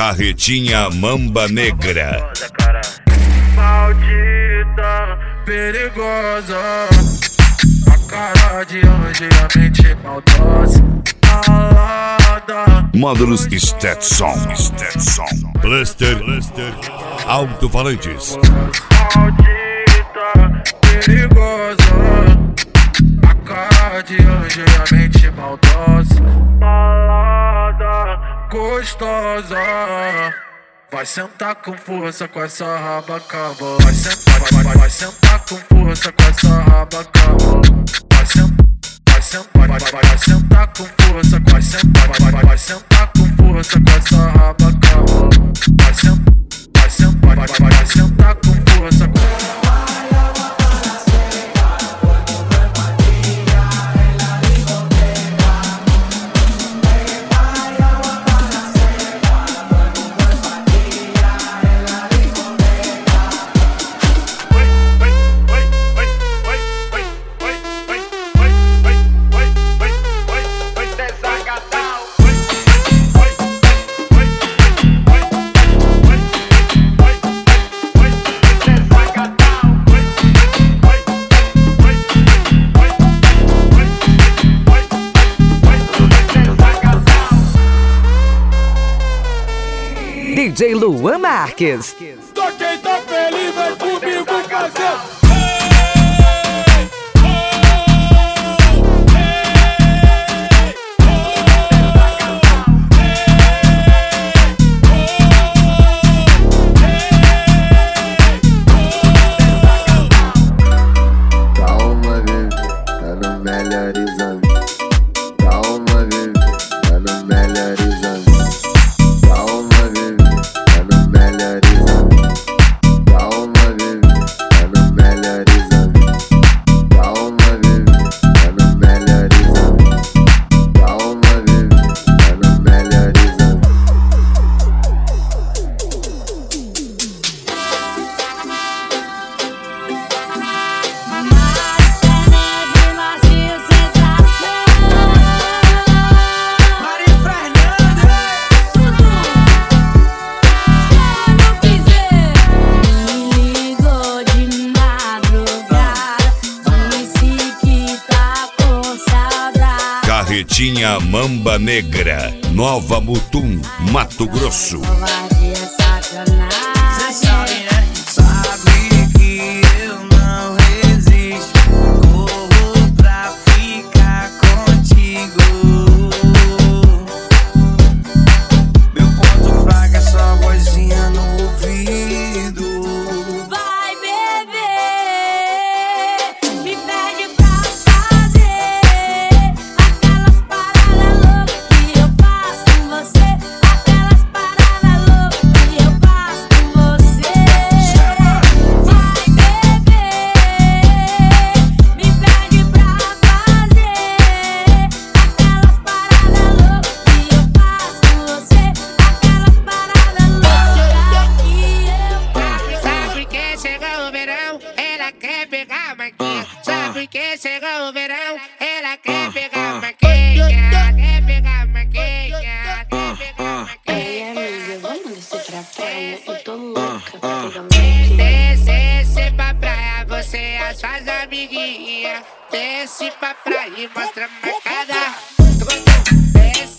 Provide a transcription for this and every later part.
Carretinha Mamba Negra. Maldita, perigosa, a cara de anjo e a mente maldosa. Malada. Módulos Stetson. Cluster Alto-falantes. Maldita, perigosa, a cara de anjo e a mente maldosa. Malada, gostosa. Vai sentar com força com essa raba cabo. Vai sentar com força com essa raba cabo. Vai sentar com força, vai sentar com força com essa raba cabo. Vai sentar com força com DJ Luan Marques. Só quem tá feliz vai comigo fazer. Calma, bebê, tá no melhor exame. Calma, bebê, tá no melhor exame. Calma, bebê, tá no melhor exame. Calma, bebê, tá no melhor exame. Calma, bebê, tá no melhor exame. Calma, bebê, tá no melhor exame. Carretinha Mamba Negra, Nova Mutum, Mato Grosso. Sabe que eu não resisto, corro pra ficar contigo. Meu ponto fraco é sua vozinha no ouvido. Vai beber, me pede pra fazer aquelas paradas loucas que eu faço com você. Aquelas paradas loucas que eu faço com você. Vai beber, me pede pra fazer aquelas paradas loucas que eu faço com você. Aquelas paradas loucas que eu faço. Sabe que chegou o verão, ela quer pegar marquinha. Sabe que chegou o verão, ela quer pegar marquinha. Quer pegar marquinha, quer pegar marquinha. Ei, amiga, vamos descer pra praia? Eu tô louca pra pegar uma. Desce pra praia, você e as suas amiguinhas. Desce pra praia e mostra a marcada. Desce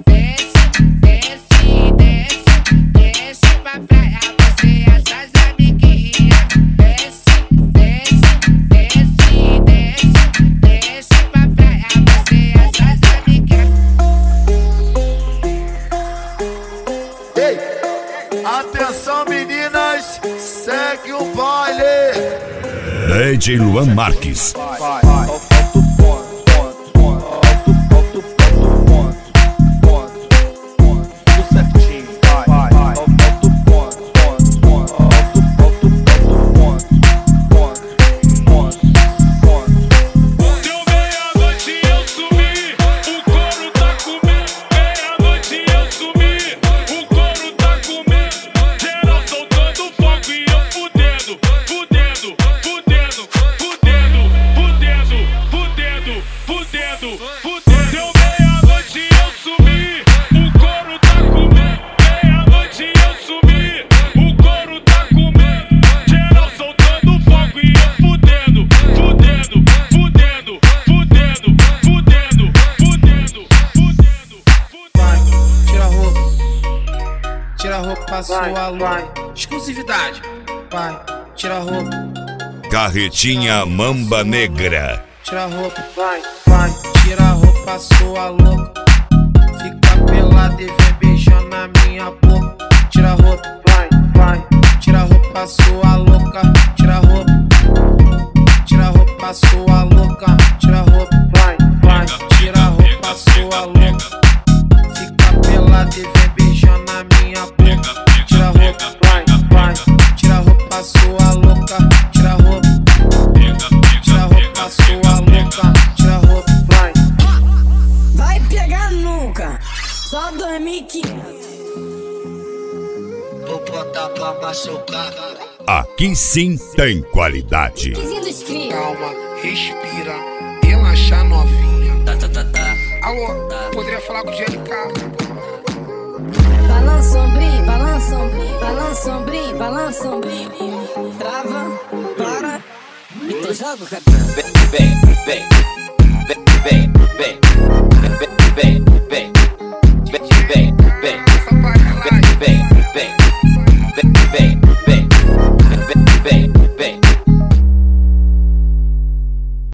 pra praia, você e as suas amiguinhas. Desce pra praia, você e as suas amiguinhas. Ei, atenção meninas, segue o baile. DJ Luan Marques. Deu meia-noite e eu sumi, o couro tá comendo. Meia-noite pra sua louca. Exclusividade. Vai, tira a roupa. Carretinha Mamba Negra. Tira a roupa, vai, tira a roupa, sua louca. Fica pelada e vem beijando na minha boca. Tira a roupa, vai, tira a roupa, sua louca. Tira a roupa, tira a roupa, sua louca. Tira a roupa, vai, tira a roupa, sua louca. Fica pelada e vem beijando na minha boca. Tira a roupa, vai, tira a roupa, sua louca. Tira a roupa, tira a roupa, sua louca. Tira a roupa, Vai pegar nunca, só 2015. vou botar pra machucar. Aqui sim tem qualidade. Calma, respira, relaxa novinha. Alô, poderia falar com o GLK? Balança ombrinho, balança ombrinho, balança ombrinho, balança ombrinho. Trava, para, então joga o cabelo. Vem,